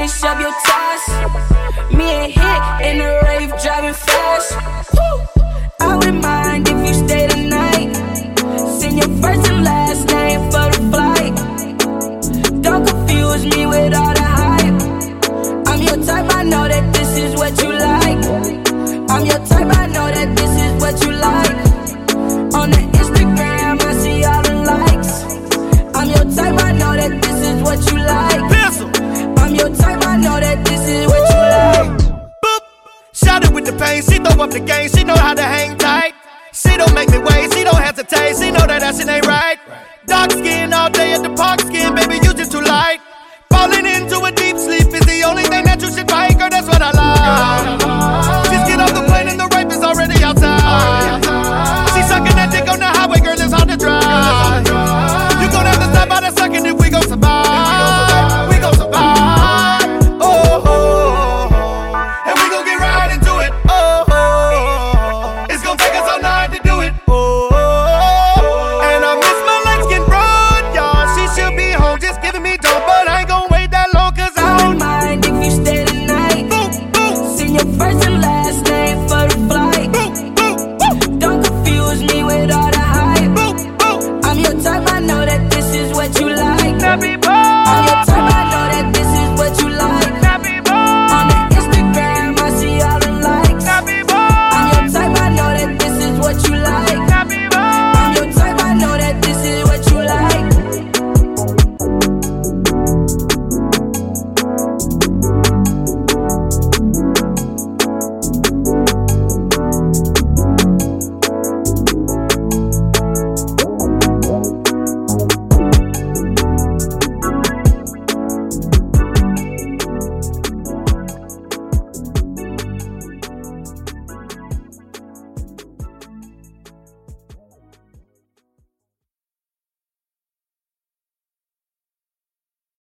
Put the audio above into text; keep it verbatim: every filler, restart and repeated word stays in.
finish up your task. Me and Hit in the rave driving fast. Woo. I wouldn't mind if you stay the night. Send your first and last name for the flight. Don't confuse me with all the hype. I'm your type, I know that this is what you like. I'm your type, I know that this is what you like. On the Instagram, I see all the likes. I'm your type, I know that this is what you like. I'm your type, I know that this is what you like. Boop. Shout it with the pain, she throw up the game, she know how to hang tight. She don't make me wait, she don't hesitate, she know that that shit ain't right. Dark skin all day at the park skin, baby, you just too light. Falling into